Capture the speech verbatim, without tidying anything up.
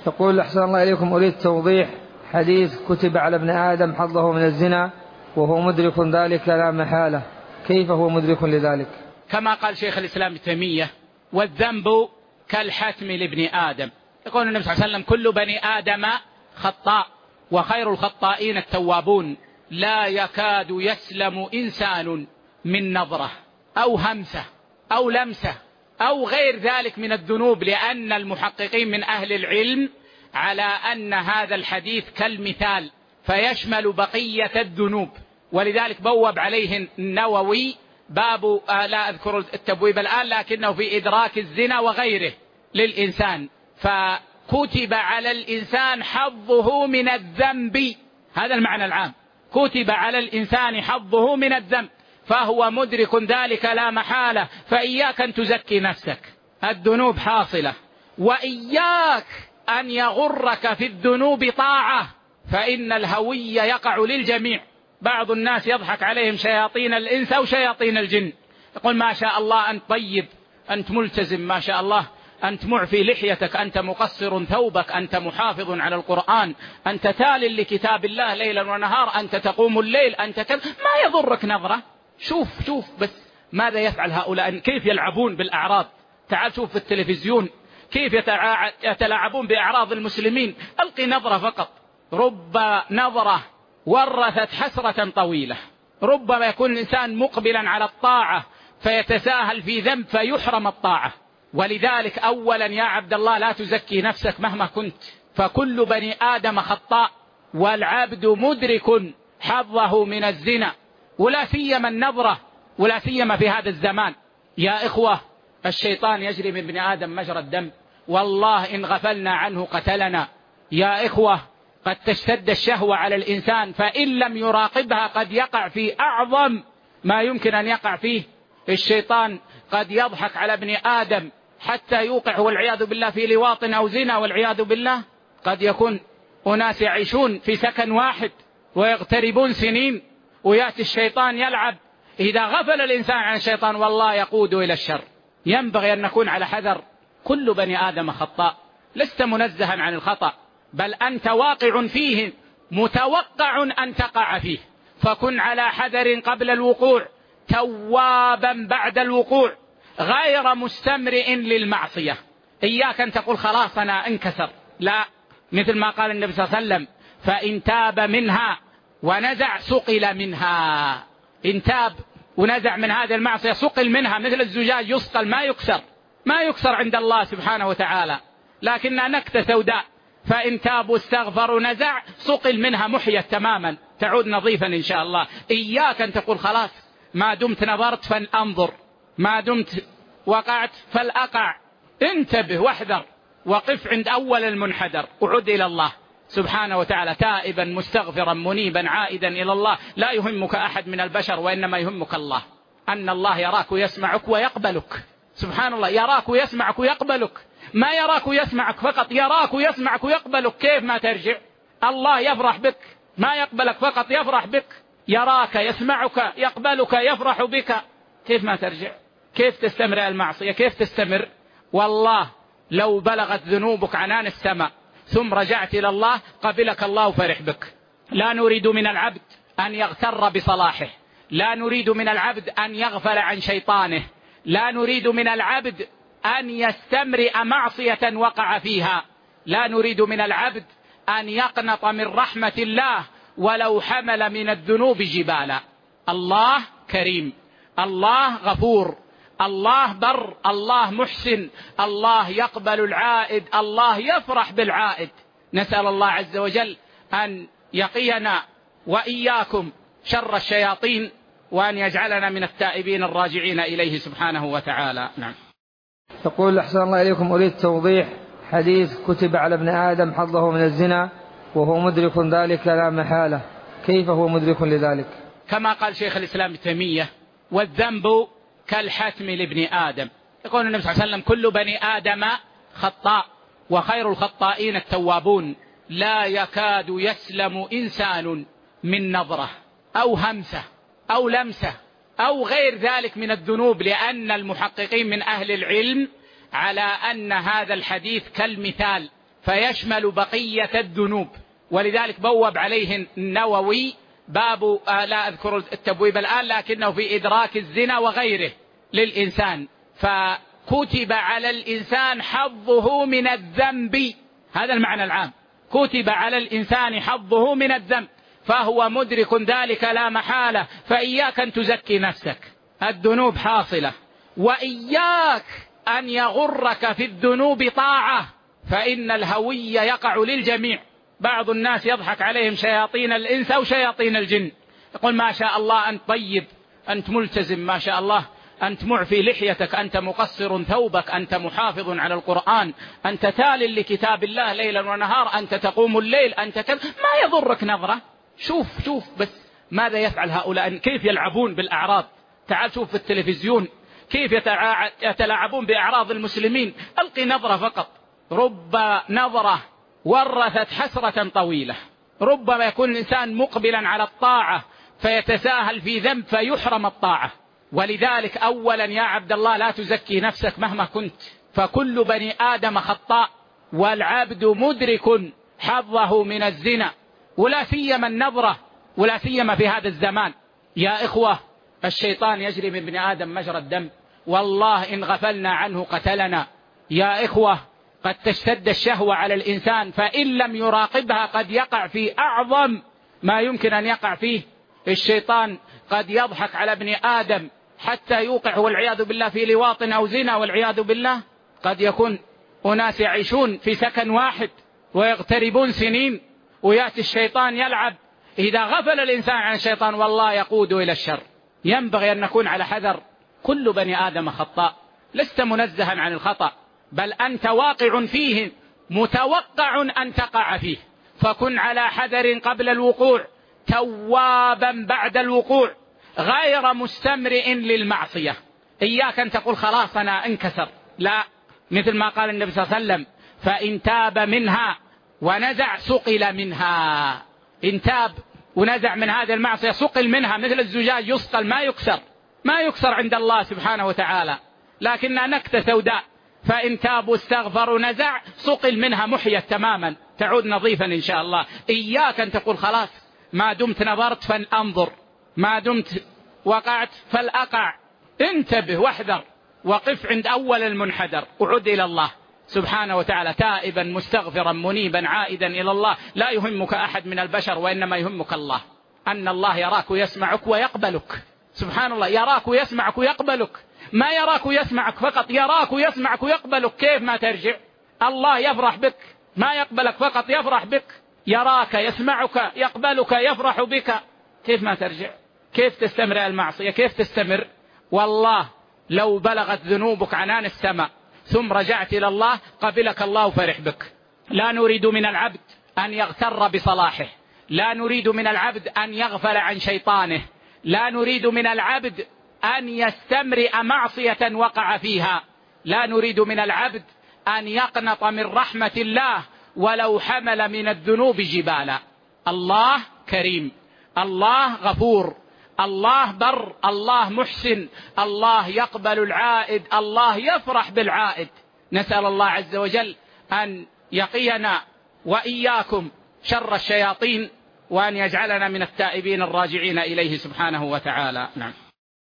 يقول أحسن الله إليكم، أريد توضيح حديث كتب على ابن آدم حظه من الزنا وهو مدرك ذلك لا محالة، كيف هو مدرك لذلك؟ كما قال شيخ الإسلام ابن تيمية: والذنب كالحتم لابن آدم. يقول النبي صلى الله عليه وسلم: كل بني آدم خطاء وخير الخطائين التوابون، لا يكاد يسلم إنسان من نظرة أو همسة أو لمسة أو غير ذلك من الذنوب، لأن المحققين من أهل العلم على أن هذا الحديث كالمثال فيشمل بقية الذنوب، ولذلك بوب عليه النووي باب آه لا أذكر التبويب الآن، لكنه في إدراك الزنا وغيره للإنسان. فكتب على الإنسان حظه من الذنب، هذا المعنى العام، كتب على الإنسان حظه من الذنب، فهو مدرك ذلك لا محالة. فإياك أن تزكي نفسك، الذنوب حاصلة، وإياك أن يغرك في الذنوب طاعة، فإن الهوي يقع للجميع. بعض الناس يضحك عليهم شياطين الإنس أو شياطين الجن، يقول: ما شاء الله أنت طيب، أنت ملتزم، ما شاء الله أنت معفي لحيتك، أنت مقصر ثوبك، أنت محافظ على القرآن، أنت تال لكتاب الله ليلا ونهار، أنت تقوم الليل، أنت كذا، ما يضرك نظرة. شوف شوف بس ماذا يفعل هؤلاء، كيف يلعبون بالأعراض. تعال شوف في التلفزيون كيف يتلاعبون بأعراض المسلمين. ألقي نظرة فقط، رب نظرة ورثت حسرة طويلة. ربما يكون الإنسان مقبلا على الطاعة فيتساهل في ذنب فيحرم الطاعة. ولذلك أولا يا عبد الله لا تزكي نفسك مهما كنت، فكل بني آدم خطاء، والعبد مدرك حظه من الزنا، ولا سيما النظرة، ولا سيما في هذا الزمان. يا إخوة، الشيطان يجري من ابن آدم مجرى الدم، والله إن غفلنا عنه قتلنا. يا إخوة، قد تشتد الشهوة على الإنسان، فإن لم يراقبها قد يقع في أعظم ما يمكن أن يقع فيه. الشيطان قد يضحك على ابن آدم حتى يوقع والعياذ بالله في لواط أو زنا والعياذ بالله. قد يكون أناس يعيشون في سكن واحد ويغتربون سنين، ويأتي الشيطان يلعب. إذا غفل الإنسان عن الشيطان والله يقود إلى الشر. ينبغي أن نكون على حذر. كل بني آدم خطاء، لست منزها عن الخطأ، بل أنت واقع فيه، متوقع أن تقع فيه، فكن على حذر قبل الوقوع، توابا بعد الوقوع، غير مستمرئ للمعصية. إياك أن تقول خلاص أنا انكسر، لا، مثل ما قال النبي صلى الله عليه وسلم: فإن تاب منها ونزع سقل منها. إن تاب ونزع من هذه المعصية سقل منها، مثل الزجاج يسقل، ما يكسر، ما يكسر عند الله سبحانه وتعالى، لكنها نكتة سوداء. فإن تاب واستغفر ونزع سقل منها، محيت تماما، تعود نظيفا إن شاء الله. إياك أن تقول خلاص ما دمت نظرت فلأنظر، ما دمت وقعت فلأقع. انتبه واحذر، وقف عند أول المنحدر، وعد إلى الله سبحانه وتعالى تائبا مستغفرا منيبا عائدا إلى الله. لا يهمك أحد من البشر، وإنما يهمك الله، أن الله يراك ويسمعك ويقبلك. سبحان الله، يراك ويسمعك ويقبلك، ما يراك ويسمعك فقط، يراك ويسمعك ويقبلك. كيف ما ترجع؟ الله يفرح بك، ما يقبلك فقط، يفرح بك، يراك يسمعك يقبلك يفرح بك. كيف ما ترجع؟ كيف تستمر المعصية؟ كيف تستمر؟ والله لو بلغت ذنوبك عنان السماء ثم رجعت إلى الله قبلك الله وفرح بك. لا نريد من العبد أن يغتر بصلاحه، لا نريد من العبد أن يغفل عن شيطانه، لا نريد من العبد أن يستمرئ معصية وقع فيها، لا نريد من العبد أن يقنط من رحمة الله ولو حمل من الذنوب جبالا. الله كريم، الله غفور، الله بر، الله محسن، الله يقبل العائد، الله يفرح بالعائد. نسأل الله عز وجل أن يقينا وإياكم شر الشياطين، وأن يجعلنا من التائبين الراجعين إليه سبحانه وتعالى. نعم. يقول أحسن الله إليكم، أريد توضيح حديث كتب على ابن آدم حظه من الزنا وهو مدرك ذلك لا محالة، كيف هو مدرك لذلك؟ كما قال شيخ الإسلام ابن تيمية: والذنب كالحتم لابن آدم. يقول النبي صلى الله عليه وسلم: كل بني آدم خطاء وخير الخطائين التوابون، لا يكاد يسلم إنسان من نظرة أو همسة أو لمسة أو غير ذلك من الذنوب، لأن المحققين من أهل العلم على أن هذا الحديث كالمثال فيشمل بقية الذنوب. ولذلك بوب عليه النووي باب، لا أذكر التبويب الآن، لكنه في إدراك الزنا وغيره للإنسان. فكتب على الإنسان حظه من الذنب، هذا المعنى العام، كتب على الإنسان حظه من الذنب، فهو مدرك ذلك لا محالة. فإياك أن تزكي نفسك، الذنوب حاصلة، وإياك أن يغرك في الذنوب طاعة، فإن الهوي يقع للجميع. بعض الناس يضحك عليهم شياطين الإنس أو شياطين الجن، يقول ما شاء الله أنت طيب، أنت ملتزم، ما شاء الله أنت معفي لحيتك، أنت مقصر ثوبك، أنت محافظ على القرآن، أنت تال لكتاب الله ليلا ونهار، أنت تقوم الليل، أنت كذا. ما يضرك نظرة، شوف شوف بس ماذا يفعل هؤلاء، كيف يلعبون بالأعراض. تعال شوف في التلفزيون كيف يتلاعبون بأعراض المسلمين، ألقي نظرة فقط. رب نظرة ورثت حسرة طويلة. ربما يكون الإنسان مقبلا على الطاعة فيتساهل في ذنب فيحرم الطاعة. ولذلك أولا يا عبد الله لا تزكي نفسك مهما كنت، فكل بني آدم خطاء، والعبد مدرك حظه من الزنا، ولا سيما النظرة، ولا سيما في هذا الزمان. يا إخوة، الشيطان يجري من ابن آدم مجرى الدم، والله إن غفلنا عنه قتلنا. يا إخوة، قد تشتد الشهوة على الإنسان، فإن لم يراقبها قد يقع في أعظم ما يمكن أن يقع فيه. الشيطان قد يضحك على ابن آدم حتى يوقع والعياذ بالله في لواط أو زنا والعياذ بالله. قد يكون أناس يعيشون في سكن واحد ويغتربون سنين، ويأتي الشيطان يلعب. إذا غفل الإنسان عن الشيطان والله يقود إلى الشر. ينبغي أن نكون على حذر. كل بني آدم خطاء، لست منزها عن الخطأ، بل أنت واقع فيه، متوقع أن تقع فيه، فكن على حذر قبل الوقوع، توابا بعد الوقوع، غير مستمرئ للمعصية. إياك أن تقول خلاص أنا انكسر، لا، مثل ما قال النبي صلى الله عليه وسلم فإن تاب منها ونزع سقل منها. إن تاب ونزع من هذه المعصية سقل منها، مثل الزجاج يسقل ما يكسر، ما يكسر عند الله سبحانه وتعالى، لكنها نكتة سوداء. فإن تاب واستغفر نزع سقل منها، محيت تماما، تعود نظيفا إن شاء الله. إياك أن تقول خلاص ما دمت نظرت فلأنظر، ما دمت وقعت فلأقع. انتبه واحذر، وقف عند أول المنحدر، وعد إلى الله سبحانه وتعالى تائبا مستغفرا منيبا عائدا إلى الله. لا يهمك أحد من البشر، وإنما يهمك الله، أن الله يراك ويسمعك ويقبلك. سبحان الله، يراك ويسمعك ويقبلك، ما يراك ويسمعك فقط، يراك ويسمعك ويقبلك. كيف ما ترجع؟ الله يفرح بك، ما يقبلك فقط، يفرح بك، يراك يسمعك يقبلك يفرح بك. كيف ما ترجع؟ كيف تستمر المعصية؟ كيف تستمر؟ والله لو بلغت ذنوبك عنان السماء ثم رجعت إلى الله قبلك الله وفرح بك. لا نريد من العبد أن يغتر بصلاحه، لا نريد من العبد أن يغفل عن شيطانه، لا نريد من العبد أن يستمرئ معصية وقع فيها، لا نريد من العبد أن يقنط من رحمة الله ولو حمل من الذنوب جبالا. الله كريم، الله غفور، الله بر، الله محسن، الله يقبل العائد، الله يفرح بالعائد. نسأل الله عز وجل أن يقينا وإياكم شر الشياطين، وأن يجعلنا من التائبين الراجعين إليه سبحانه وتعالى. نعم.